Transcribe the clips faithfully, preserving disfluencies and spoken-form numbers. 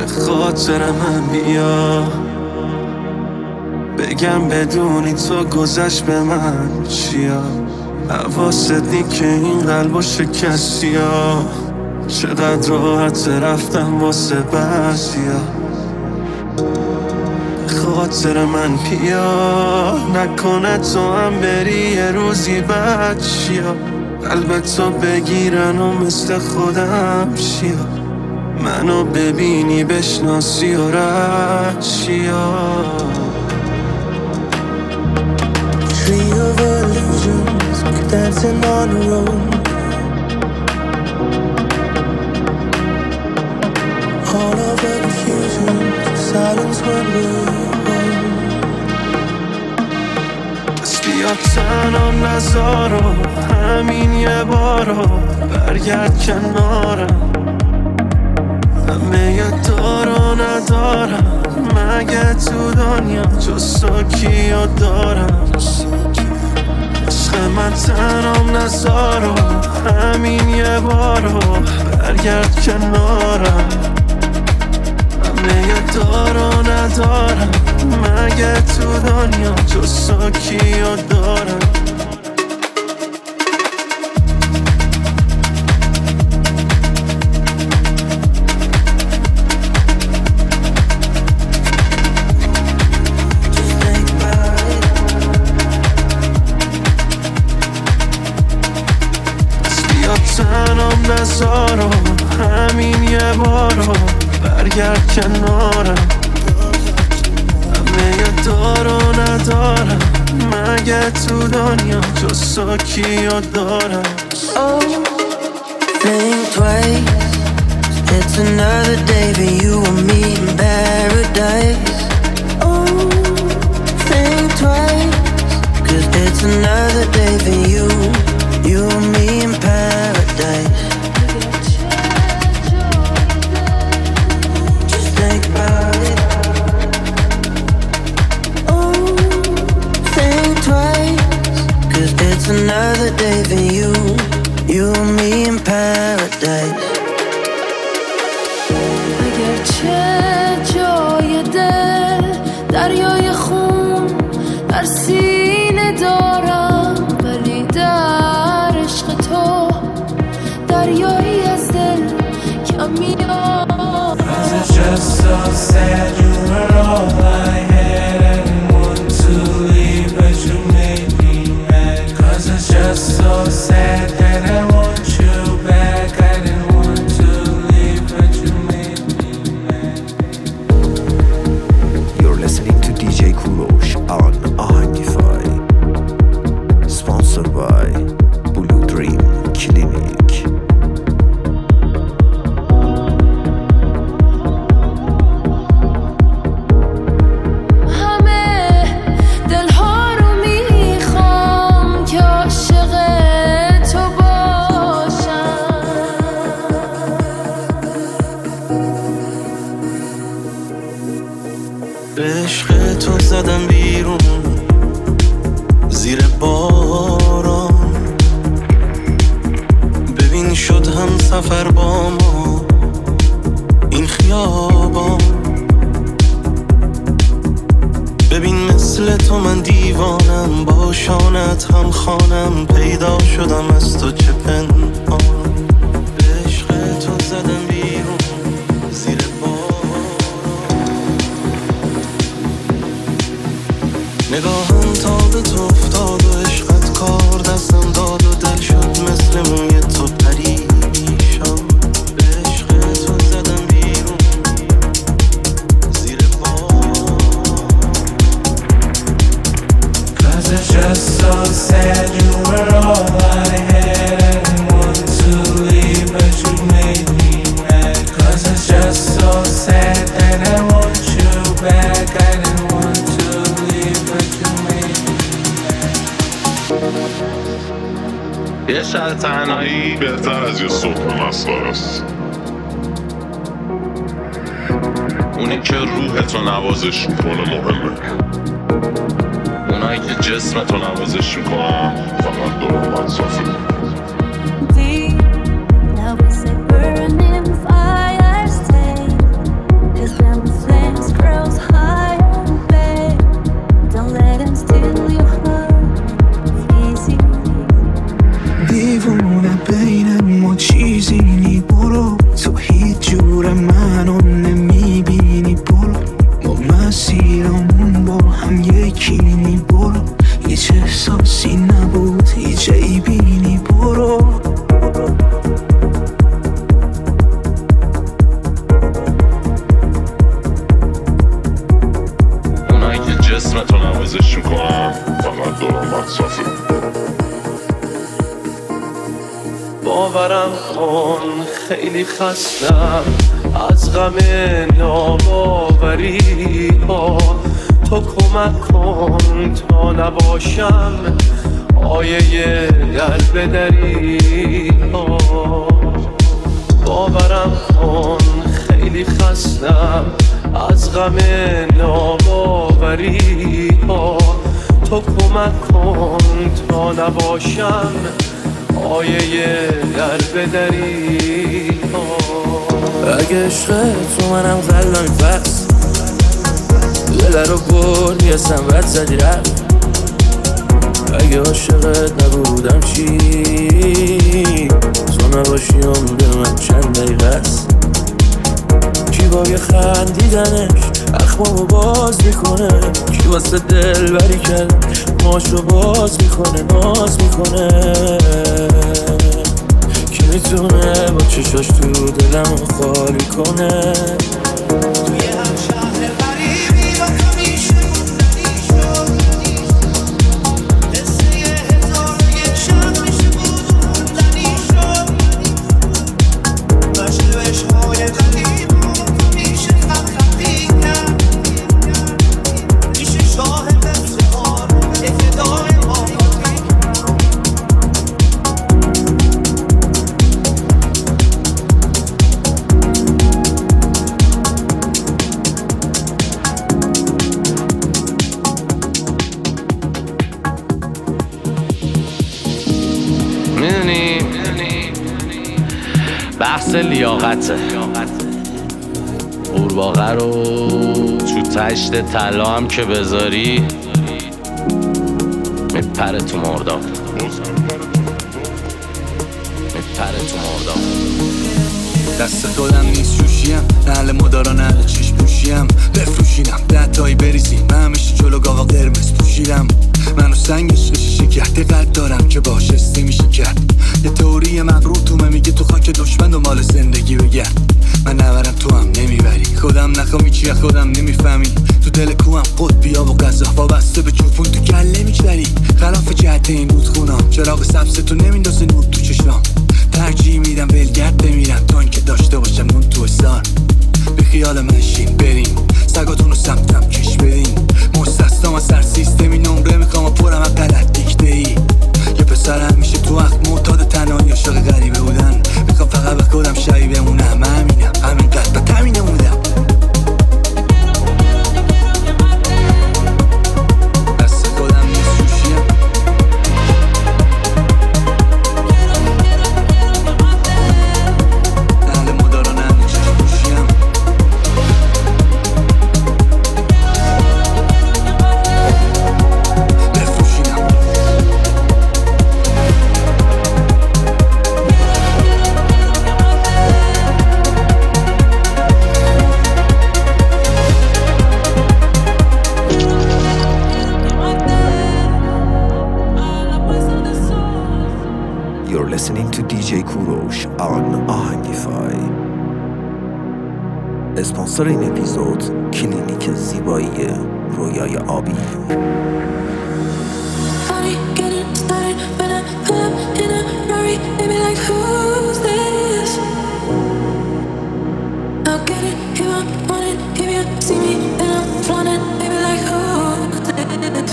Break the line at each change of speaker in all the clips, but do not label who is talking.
به خاطر من بیا، بگم بدونی تو گذشت به من چیا. حواست نی که این قلبو شکستی ها، چقدر راحت رفتم واسه بعضیا. به خاطر من بیا، نکنه تو هم بری یه روزی بعد چیا. قلبتو بگیرن و مثل خودم شیا، منو ببینی بشناسی و رد چیا.
Tree of illusions, dancing on the road. All of the confusion, silence when we're alone.
بس بیا تنم نذارو، همین یه بارو برگرد کنارم. همه یه دارو ندارم مگه تو دنیا، جز تو کیو دارم. عشق من تنم نذارو، همین یه بارو برگرد کنارم. همه یه دارو ندارم مگه تو دنیا، جز تو کیو دارم. تنم نذارو، همین یه بارو برگرد کنارم. همه یه دارو ندارم مگه تو دنیا، جز تو کیو دارم.
Oh, think twice. It's another day for you and me in paradise. Oh, think twice. Cause it's another day for you, you and me in paradise. Just think about it. Oh, think twice. Cause it's another day for you, you and me in paradise.
اگرچه جای دل دریای خون در سینه دارم، ولی در عشق تو دریایی از دل کمی آب.
Cause it's just so sad you were all I had. I didn't want to leave but you made me mad. Cause it's just so sad that I want you back. I didn't want to leave but you made me mad.
You're listening to دی جی کوروش on Ahangify, sponsored by Blue Dream Clinic.
همه دلها رو میخوام که عاشق تو باشم.
به عشق تو زدم بیرون زیر باران، ببین شد هم سفر با ما این خیابان. ببین مثل تو من دیوانم، با شانت هم خانم، پیدا شدم از تو چه پنهان. به عشق تو زدم بیرون زیر نگاهم تا به تو افتاد و عشقت کار دستم داد و دل شد مثل موی تو پریشان. به عشق تو زدم بیرون زیر بار.
Cause it's just so sad you were all I had. I didn't want to leave but you made me mad. Cause it's just so sad that I want you back. I didn't want to leave but you made me mad.
یه شب تنهایی بهتر از یه صبح مسخره است. اونی که روحتو نوازش میکنه مهمه، اونایی که جسمتو نوازش میکنن فقط دور من صافی.
Now we say burning fires take
خیلی خستم از غم ناباوری ها، تو کمک کن تا نباشم آیه در بدری ها. باورم کن خیلی خستم از غم ناباوری ها، تو کمک کن تا نباشم آیه در بدری ها.
اگه عشق تو منم قلبم پس دل رو برد یه سنبت زدی رفت. اگه عاشقت نبودم چی تو نباشی عمر من چند دقیقه است. کی با یه خندیدنش اخمامو باز میکنه، کی واسه دل بری کرد ماشو باز میکنه ناز میکنه. کی میتونه با چشاش تو دلمو خالی کنه.
توی هم شهر غریبی با تو میشه موندنی شد، قصه هزار و یک شب میشه بود موندنی شد. مشت عشقهای قدیم با تو میشه خط خطی کرد، میشه شاهد افتخار یک ادامه آقایی.
میدونی بحث لیاقته، قورباغه رو تو تشت طلا هم که بذاری میپره تو مرداب، میپره تو مرداب.
دست خودم نیست شوشیم، اهل مدارا نه چشم پوشیم. بفروشینم ده تایی بریزیم، من همیشه جلو گاوا قرمز پوشیدم. منو سنگش قشی شکرد قد دارم که باش استی میشه کرد. یه تئوری مغرور تومه میگه تو خاک دشمن و مال زندگی بگرد. من نبرم تو هم نمیبری، خودم نخوامی چیه خودم نمیفهمی. تو دل کوهم قطبیا و قضا وابسته به چوفون تو کله میگذری. خلاف جهت این رودخونام چراغ سبز تو نمیندازه نور تو چشمام. ترجیح میدم ولگرد بمیرم تا اینکه داشته باشم نون تو حسار. بی خیال من شین بریم سگاتون رو سمتم کش بدین. مستثنام از هر سیستمی نمره میخوام و پرم از غلط دیکته ای. یه پسر همیشه تو وقت معتاد تنهایی عاشق غریبه بودن. میخوام فقط به خودم شبیه بمونم، همینم همین قد به تمینه موندم. دست خودم نیست شوشیم، اهل مدارا نه چشم پوشیم. بفروشینم
You're listening to دی جی کوروش on آهنگیفای. اسپانسر این اپیزود کلینیک زیبایی رویای آبی.
Funny getting started when I pull up in a Rari. They be like, who's this? I'll get it, he won't want it. If you see me and I'm flaunting, they be like, who's this?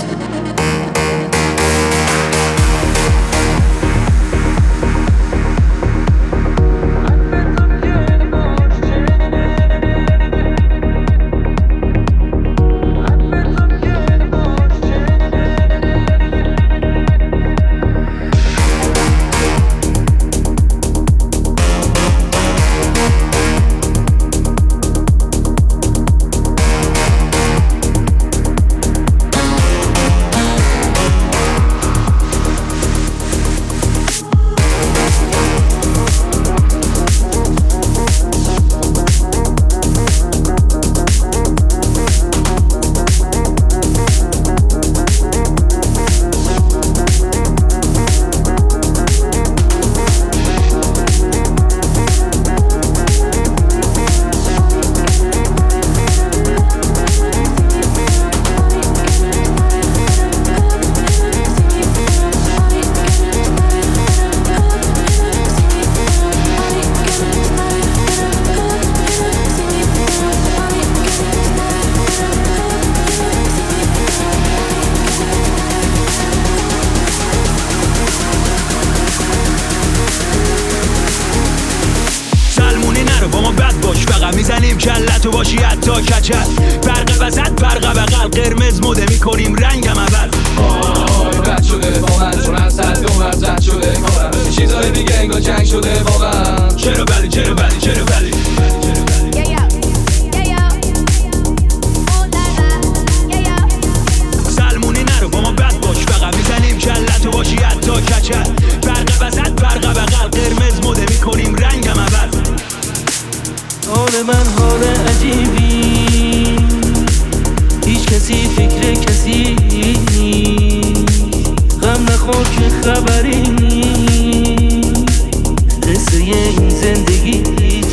من حال عجیبی، هیچ کسی فکر کسی غم نخور که خبری قصه این زندگی.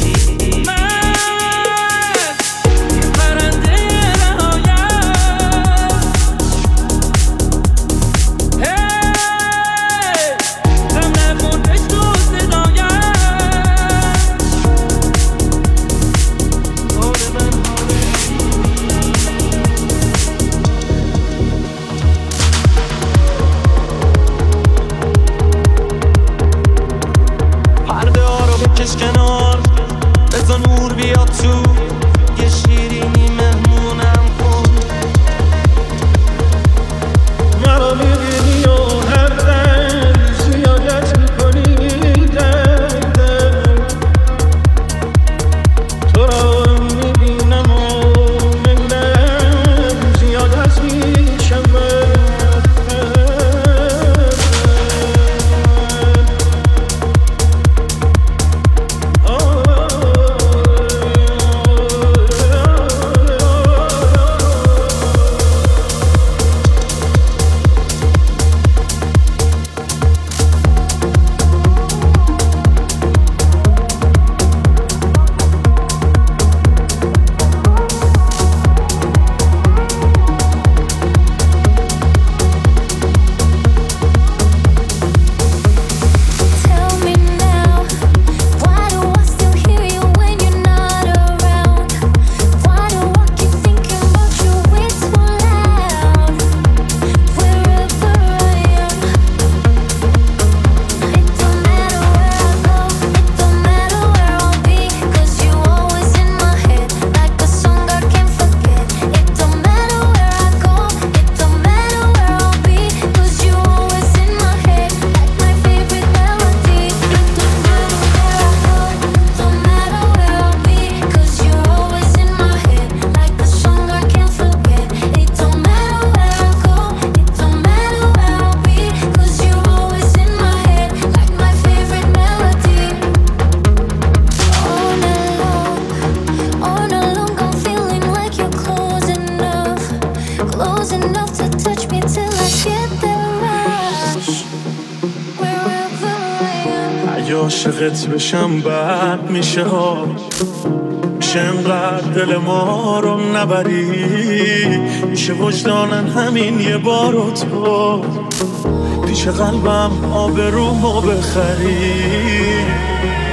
عاشقت بشم بد میشه ها، میشه انقدر دل ما رو نبری، میشه وجدانن همین یه بارو تو پیش قلبم آبرومو بخری.